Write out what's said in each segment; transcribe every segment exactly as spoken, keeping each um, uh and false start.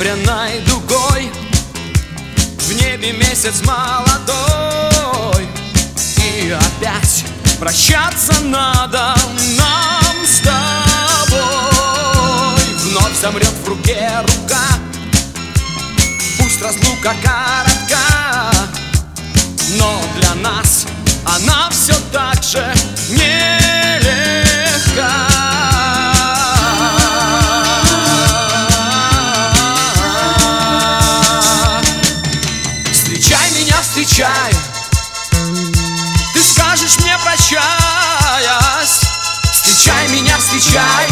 серебряной дугой, в небе месяц молодой. И опять прощаться надо нам с тобой. Вновь замрет в руке рука, пусть разлука коротка, но для нас она все так же нелегка. Встречай меня, встречай, ты скажешь мне, прощаясь. Встречай меня, встречай,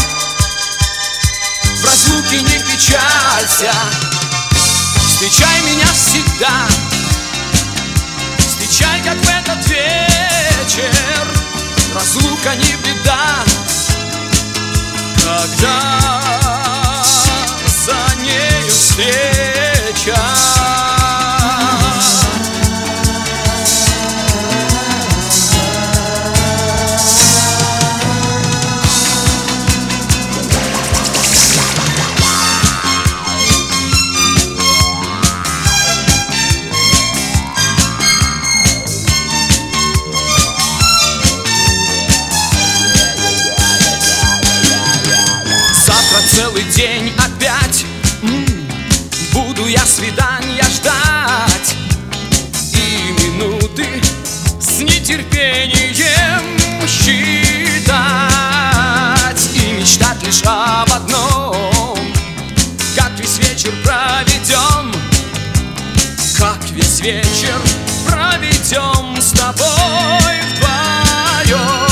в разлуке не печалься. Встречай меня всегда, встречай, как в этот вечер. Разлука не беда, когда за нею встреча. Целый день опять м-м, буду я свидания ждать, и минуты с нетерпением считать, и мечтать лишь об одном: как весь вечер проведем, как весь вечер проведем с тобой вдвоем.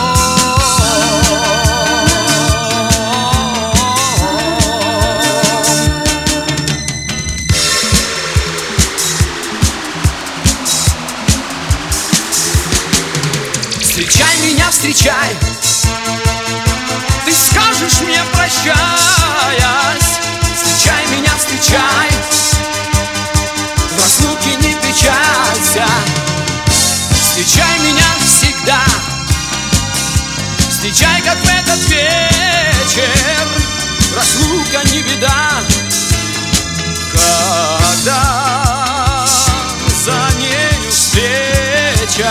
Встречай меня, встречай, ты скажешь мне, прощаясь. Встречай меня, встречай, в разлуке не печалься. Встречай меня всегда, встречай, как в этот вечер. Разлука не беда, когда за нею встреча.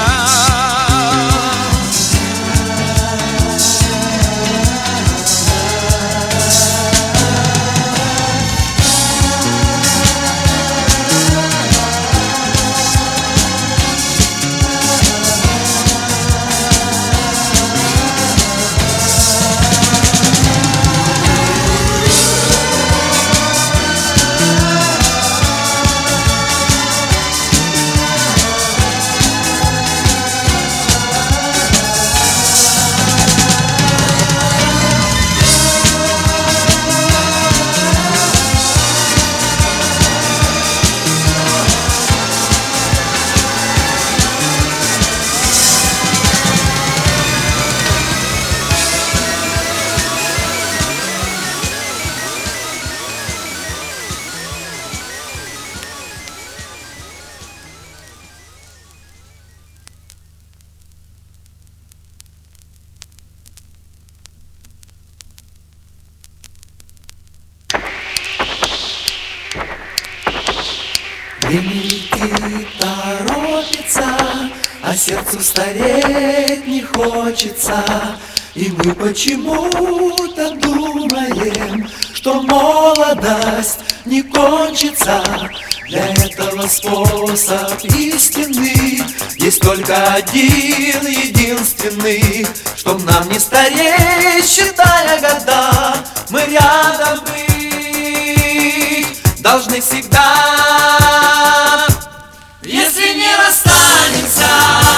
Время летит, торопится, а сердцу стареть не хочется. И мы почему-то думаем, что молодость не кончится. Для этого способ истинный есть только один, единственный: чтоб нам не стареть, считая года, мы рядом быть должны всегда. Если не расстанемся,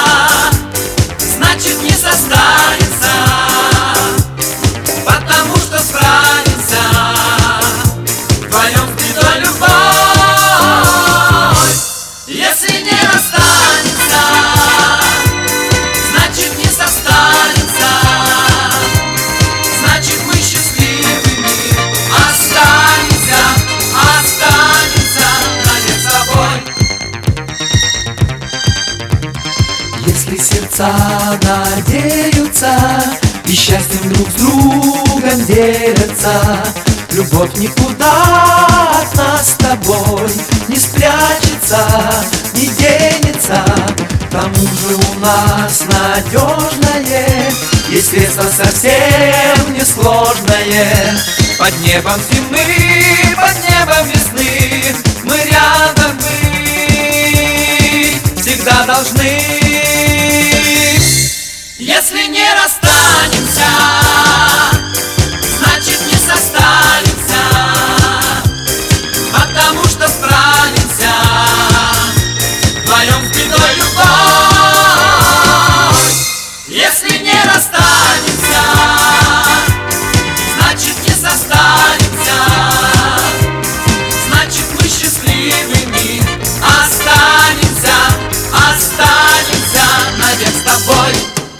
значит не состанется, потому что справимся вдвоем с бедой любовь. Если не расстанемся, значит не состанется, значит мы счастливыми останемся, останемся навек с тобой. Если сердца надеются и счастьем друг с другом делятся, Любовь никуда от нас с тобой не спрячется, не денется. К тому же у нас надежное есть средство совсем несложное. Под небом зимы, под небом весны мы рядом быть всегда должны. Если не расстанемся, значит не состаримся, потому что справимся вдвоем с бедой любовь. Если не расстанемся, значит не состаримся, значит мы счастливыми останемся, останемся навек с тобой.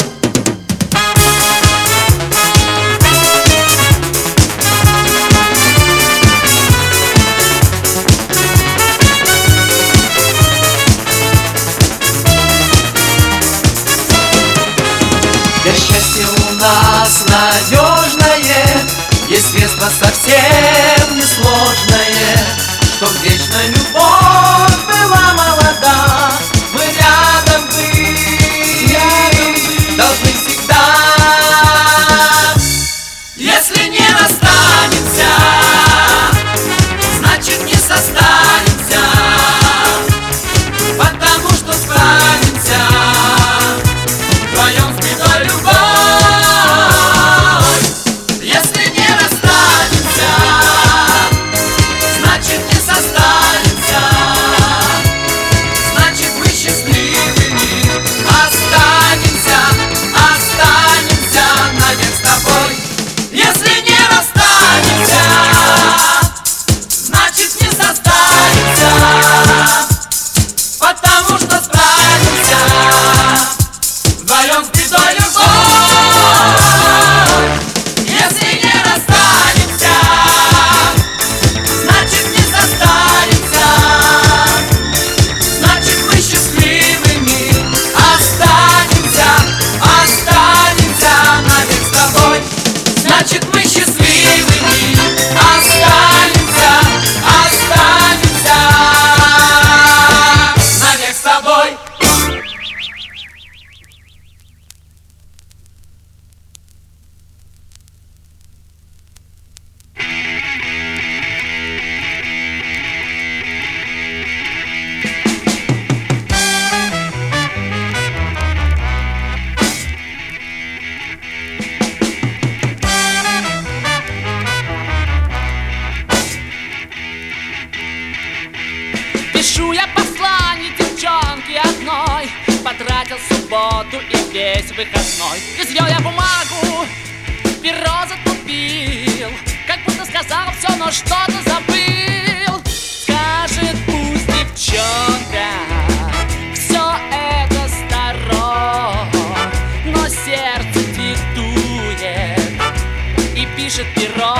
Для счастья у нас надежное есть средство совсем несложное, чтоб вечная любовь была молода. Мы рядом быть, рядом быть должны всегда. Если не расстанемся, значит не состаримся, потому что справимся вдвоем с бедой любовь. Если не расстанемся, значит не состаримся, значит мы счастливыми останемся, останемся навек с тобой. Если не расстанемся, значит не состаримся, потому что справимся вдвоем с бедой любовь. Если не расстанемся, значит не состаримся, значит мы счастливыми останемся, останемся навек с тобой. Значит мы счастливыми останемся, останемся навек с тобой. Пишу я послание девчонке одной, потратил субботу и весь выходной. Изъел я бумагу, перо затупил, как будто сказал все, но что-то забыл. Скажет пусть девчонка, все это старо, но сердце диктует и пишет перо.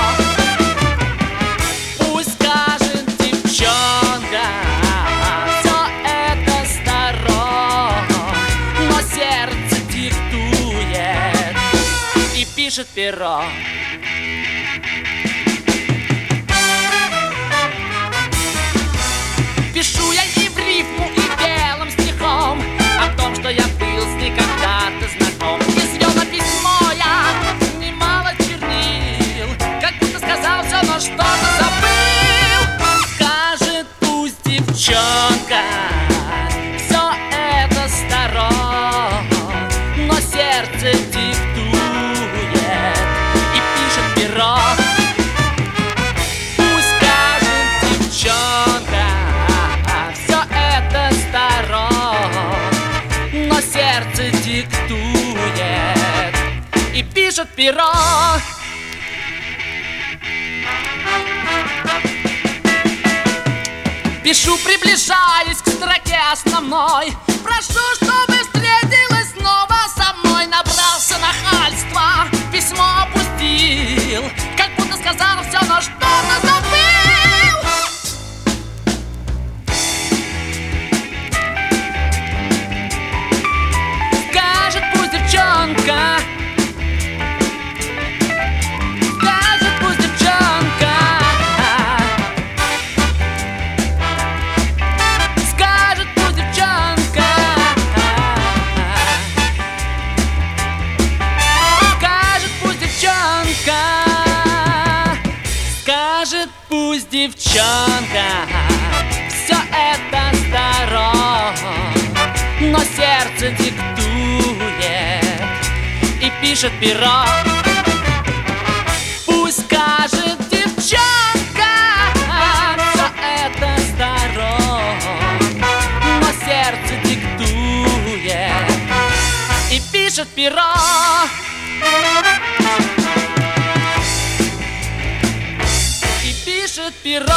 Пусть скажет девчонка, все это старо, но сердце диктует и пишет перо. Пишу я и в рифму, и белым стихом о том, что я был с ней когда-то знаком. Извел на письмо я немало чернил, как будто сказал все, но что-то забыл. Скажет пусть девчонка, все это старо, но сердце диктует и пишет перо. Пусть скажет девчонка, все это старо, но сердце диктует и пишет перо. Пишу, приближаясь к строке основной, прошу, чтобы встретилась снова со мной. Набрался нахальства, письмо опустил, как будто сказал все, но что-то забыл. Скажет пусть девчонка, скажет пусть девчонка, девчонка, все это здорово, но сердце диктует и пишет перо. Пусть скажет девчонка, все это здорово, но сердце диктует и пишет перо. И пишет перо.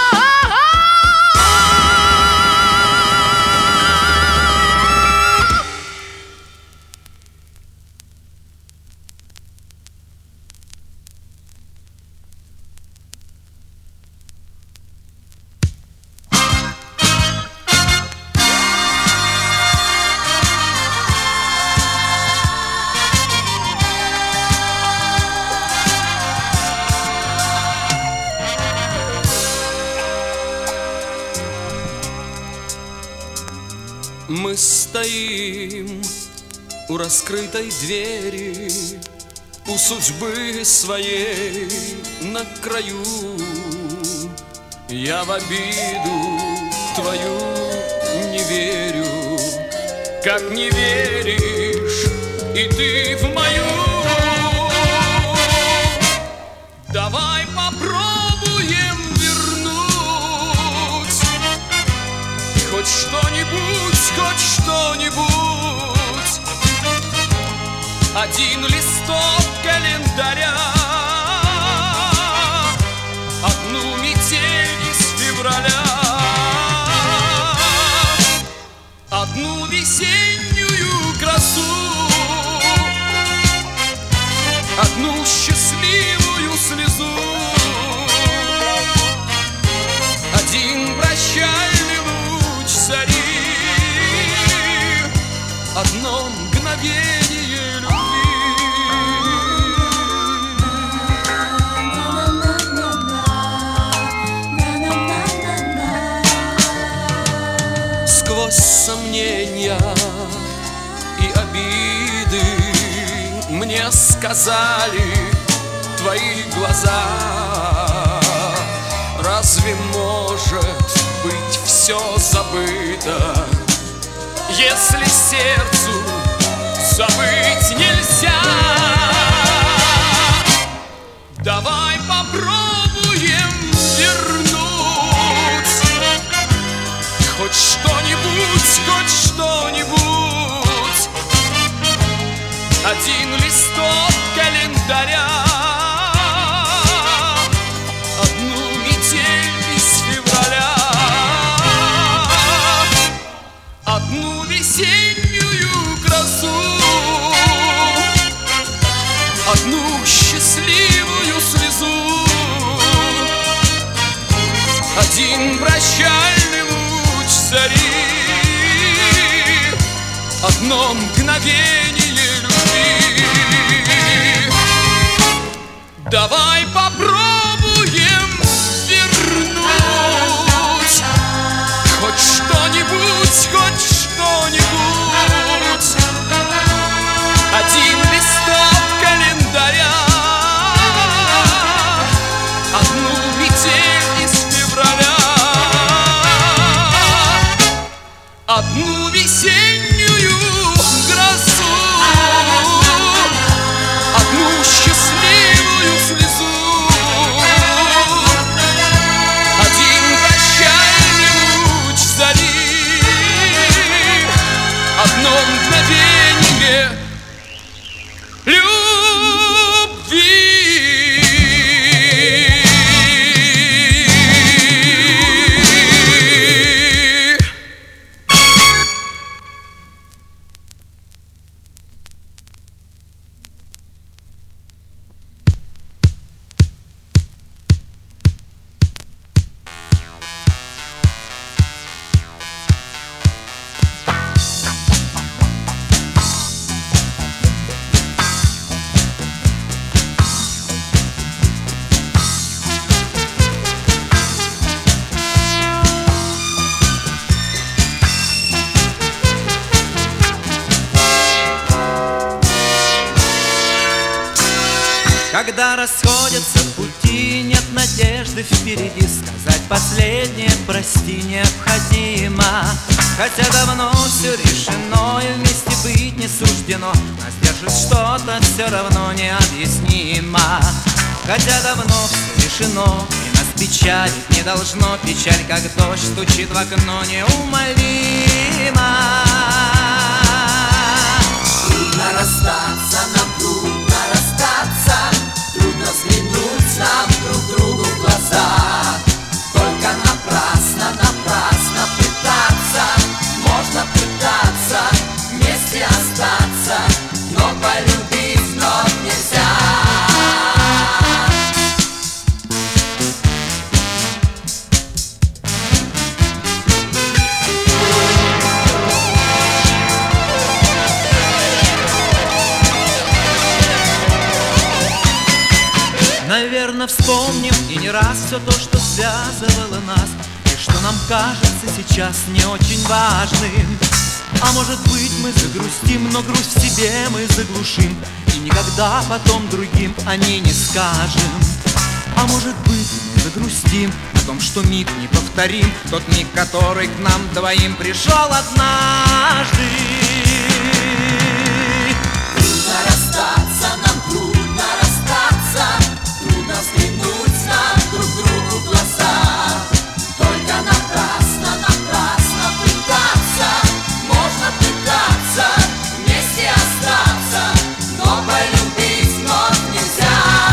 Мы стоим у раскрытой двери, у судьбы своей на краю. Я в обиду твою не верю, как не веришь и ты в мою. Давай попробуем вернуть хоть что-нибудь, хоть что-нибудь. Один листок календаря, одну метель из февраля, одну весеннюю красу, одну счастливую слезу, один прощальный луч зари, одно мгновение любви. Сквозь сомнения и обиды мне сказали твои глаза: разве может быть все забыто, если сердцу забыть нельзя? Давай попробуем вернуть хоть что-нибудь, хоть что-нибудь. Один листок календаря, одну метель из февраля, одну весеннюю красу, одну счастливую слезу, один прощальный луч зари, одно мгновение любви. Давай попробуем вернуть хоть что-нибудь, хоть что-нибудь. Один листок календаря, одну метель из февраля, одну весеннюю грозу, одну счастливую слезу, один прощальный луч зари, одно мгновение любви. Когда расходятся пути, нет надежд, надежды впереди, сказать последнее прости необходимо. Хотя давно все решено и вместе быть не суждено, нас держит что-то все равно необъяснимо. Хотя давно все решено и нас печалить не должно, печаль как дождь стучит в окно неумолимо. Трудно расстаться, нам трудно расстаться, трудно взглянуть нам друг другу в глаза. Только напрасно, напрасно пытаться, можно пытаться вместе остаться, но полюбить вновь нельзя. Наверно, вспомним и не раз все то, что связывало нас, и что нам кажется сейчас не очень важным. А может быть, мы загрустим, но грусть в себе мы заглушим, и никогда потом другим о ней не скажем. А может быть, мы загрустим о том, что миг не повторим, тот миг, который к нам двоим пришел однажды. Трудно расстаться, нам трудно расстаться, трудно взглянуть нам друг другу в глаза. Только напрасно, напрасно пытаться, можно пытаться вместе остаться, но полюбить вновь нельзя.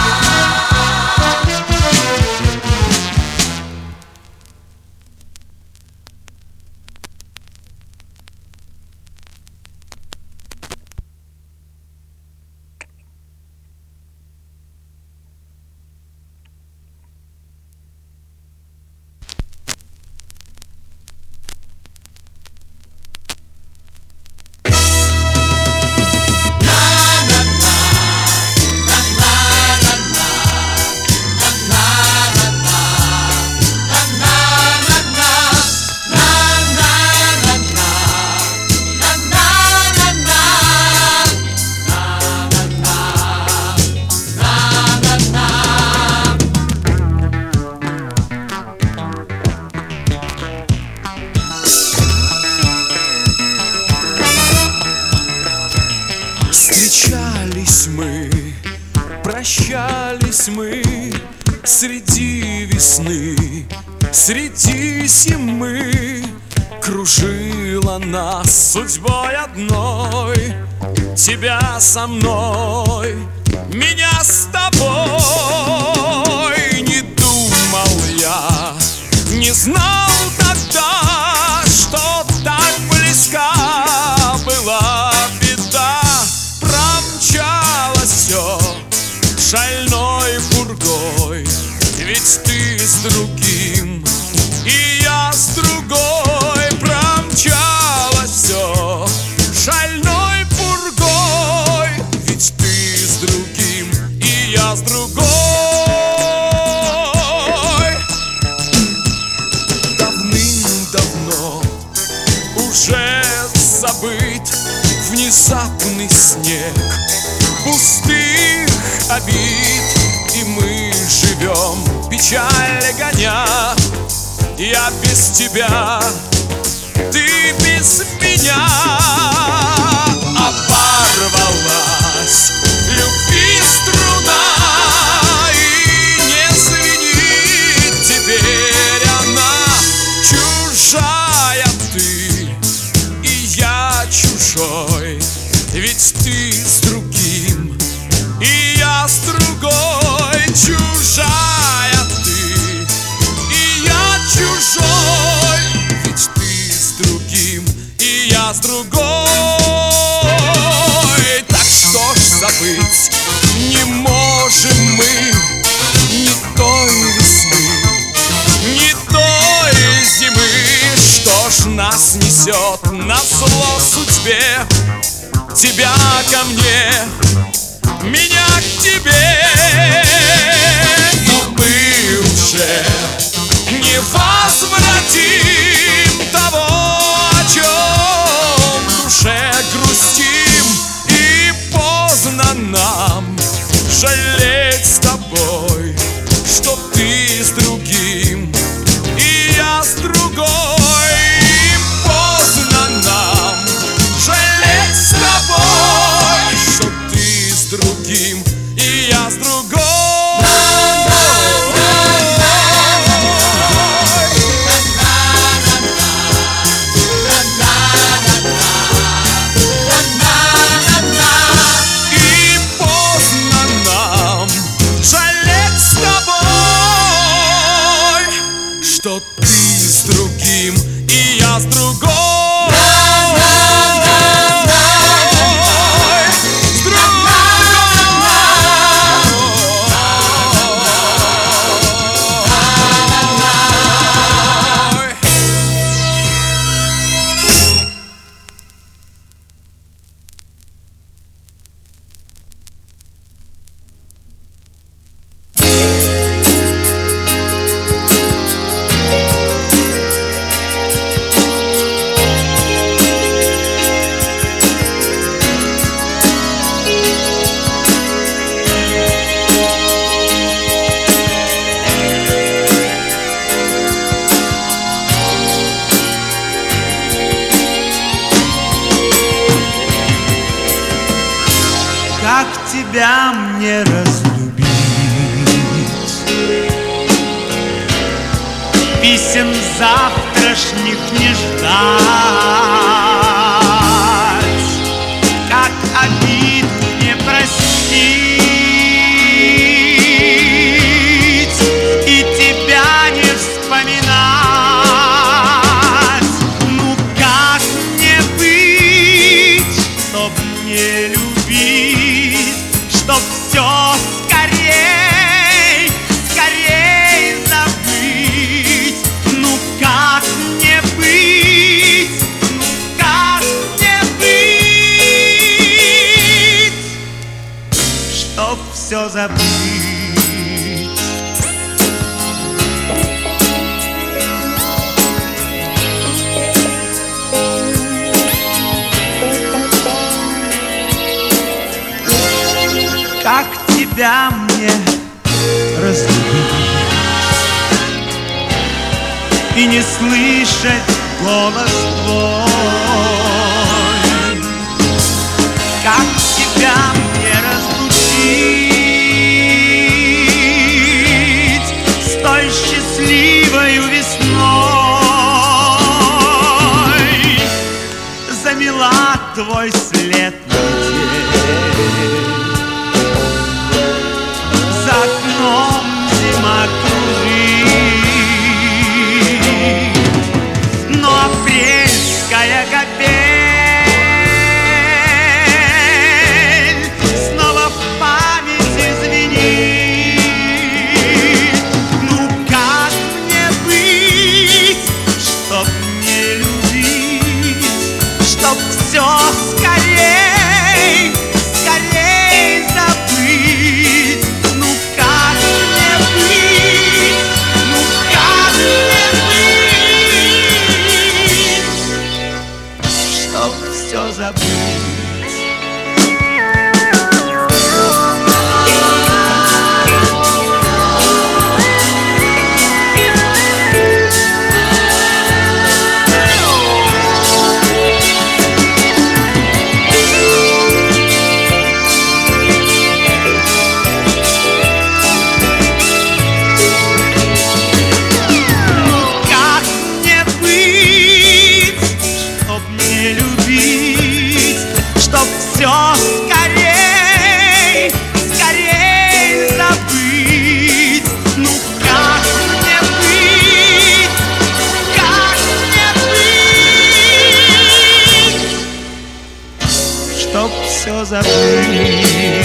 Встречались мы, прощались мы среди весны, среди зимы. Кружила нас судьбой одной, тебя со мной, меня с тобой. Не думал я, не знал тогда, что так близка была беда. Промчалось все шальной пургой, ведь ты с другим, и я с другой. Промчалось все шальной пургой, ведь ты с другим, и я с другой. Давным-давно уже забыт внезапный снег пустых обид, и мы живем, печаль гоня. Я без тебя, ты без меня. Оборвалась любви струна, и не звенит теперь она. Чужая ты, и я чужой, ведь ты с другим, и я с другой. Чужая ты, и я чужой, ведь ты с другим, и я с другой. Так что ж забыть не можем мы ни той весны, ни той зимы. Что ж нас несет назло судьбе, тебя ко мне, меня к тебе. Но мы уже не возвратим того, о чем в душе грустим. И поздно нам жалеть с тобой, что ты с другим. тебя мне разлюбить? Писем завтрашних не ждать, как обиду не простить и тебя не вспоминать. Ну как мне быть, чтоб не любить, чтоб все скорей, скорей забыть? Ну как мне быть, ну как мне быть, чтоб все забыть? Как тебя мне разлюбить и не слышать голос твой? Как тебя мне разлучить с той счастливою весной? Замела твой след метель, за окном зима кружит, но апрельская капель снова в памяти звенит. Ну как мне быть, чтоб не любить, чтоб все скорей, скорей забыть? Ну как мне быть, ну как мне быть, чтоб все забыть? Все скорей, скорей забыть. Ну как мне быть, как мне быть, чтоб все забыть,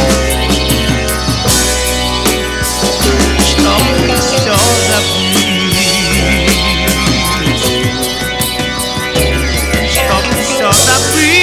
чтоб все забыть, чтоб все забыть.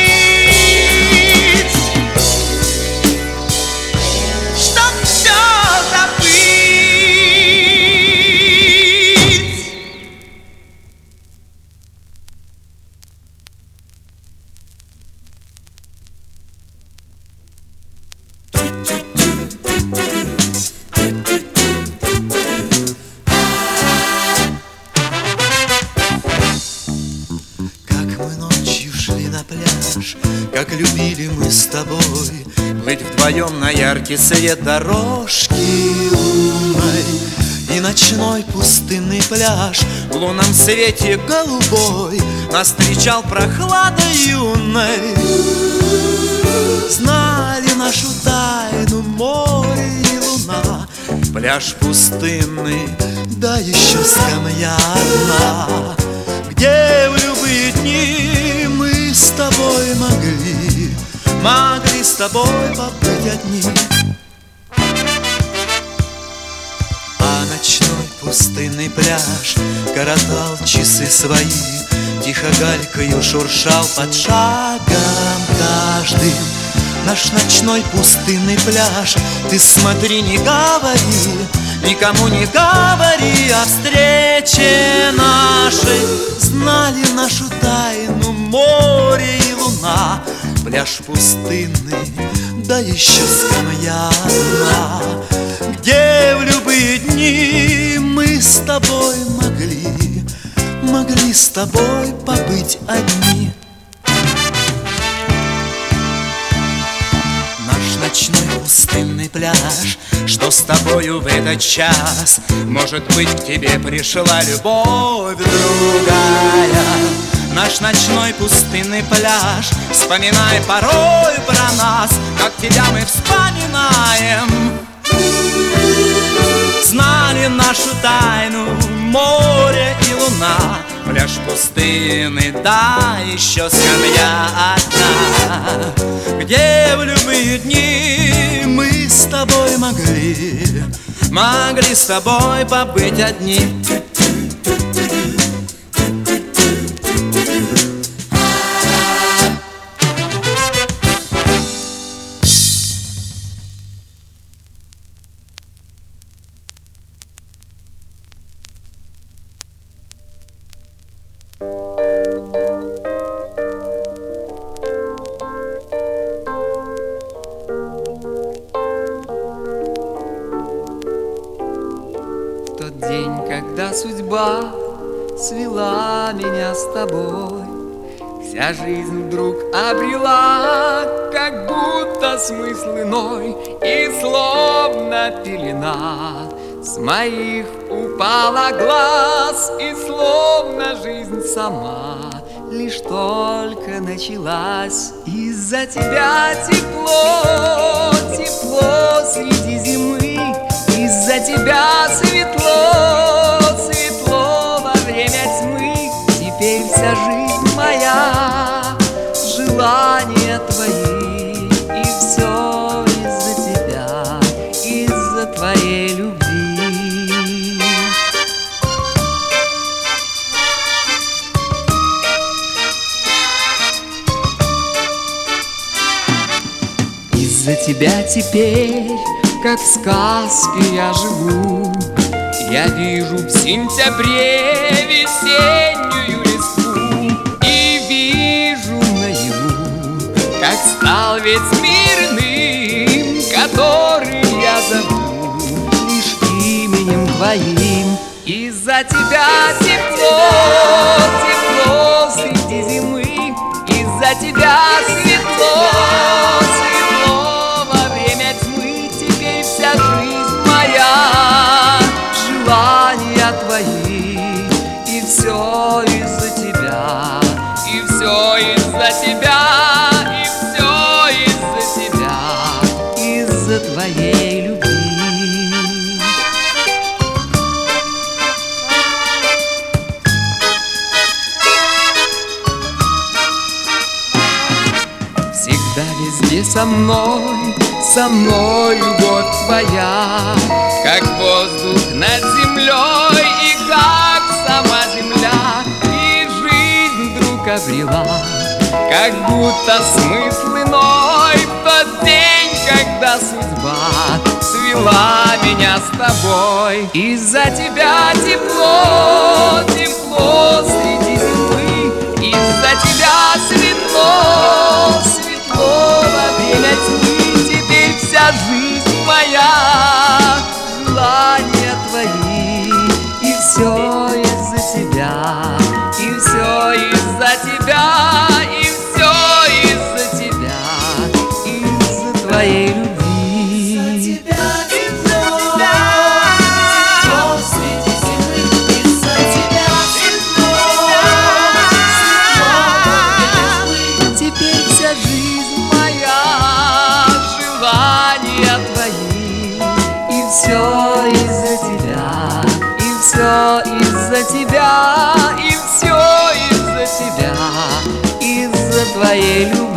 Как любили мы с тобой плыть вдвоем на яркий свет дорожки лунной, и ночной пустынный пляж в лунном свете голубой нас встречал прохладой юной. Знали нашу тайну море и луна, пляж пустынный, да еще скамья одна, где в любые дни мы с тобой могли, могли с тобой побыть одни. А ночной пустынный пляж коротал часы свои, тихо галькою шуршал под шагом каждый. Наш ночной пустынный пляж, ты смотри, не говори, никому не говори о встрече нашей. Знали нашу тайну море и луна, пляж пустынный, да еще скамья одна, где в любые дни мы с тобой могли, могли с тобой побыть одни. Наш пляж, что с тобою в этот час, может быть, к тебе пришла любовь другая. Наш ночной пустынный пляж, вспоминай порой про нас, как тебя мы вспоминаем. Знали нашу тайну море и луна, пляж пустынный, да, еще скамья одна, где в любые дни мы с тобой могли, могли с тобой побыть одни. Тот день, когда судьба свела меня с тобой, вся жизнь вдруг обрела как будто смысл иной, и словно пелена с моих упала глаз, и словно жизнь сама лишь только началась. Из-за тебя тепло, тепло среди зимы, из-за тебя светло, светло во время тьмы. Теперь вся жизнь моя, желания твои, и все из-за тебя, из-за твоей любви. Из-за тебя теперь, как в сказке я живу, я вижу в сентябре весеннюю листву, и вижу наяву, как стал весь мир иным, который я зову лишь именем твоим. Из-за тебя тепло, тепло среди зимы, из-за тебя светло, светло во время тьмы. Теперь вся жизнь моя, желания твои, и все из-за тебя, и все из-за тебя, и все из-за тебя, из-за твоей любви. Всегда везде со мной, со мной любовь твоя, как воздух над землей и как сама земля. И жизнь вдруг обрела как будто смысл иной в тот день, когда судьба свела меня с тобой. Из-за тебя тепло, тепло среди зимы, из-за тебя светло, светло во время тьмы. Теперь вся жизнь моя, желания твои, и все из-за тебя, и все из-за тебя, и все из-за тебя, из-за твоей любви. Все из-за тебя, и все из-за тебя, и все из-за тебя, из-за твоей любви.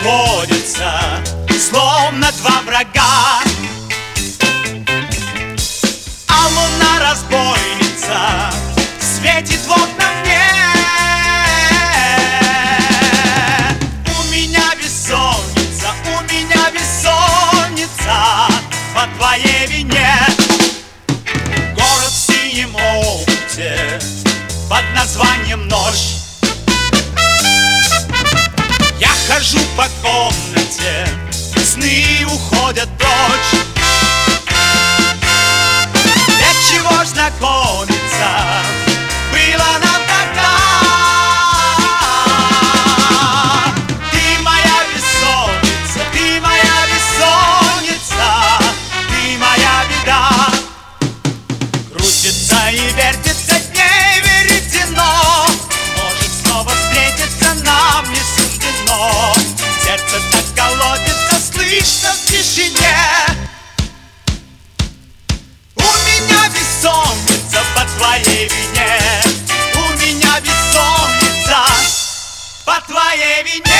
сходятся, словно два врага. А луна разбойница светит в окна мне. У меня бессонница, у меня бессонница по твоей вине. Город в синем омуте под названием ночь. Я хожу по комнате, сны уходят прочь. Для чего ж знакомиться было нам тогда? Ты моя бессонница, ты моя бессонница, ты моя беда. Крутится и вертится дней веретено, может снова встретиться нам не суждено. Сердце так колотится, слышно в тишине. У меня бессонница по твоей вине, у меня бессонница по твоей вине.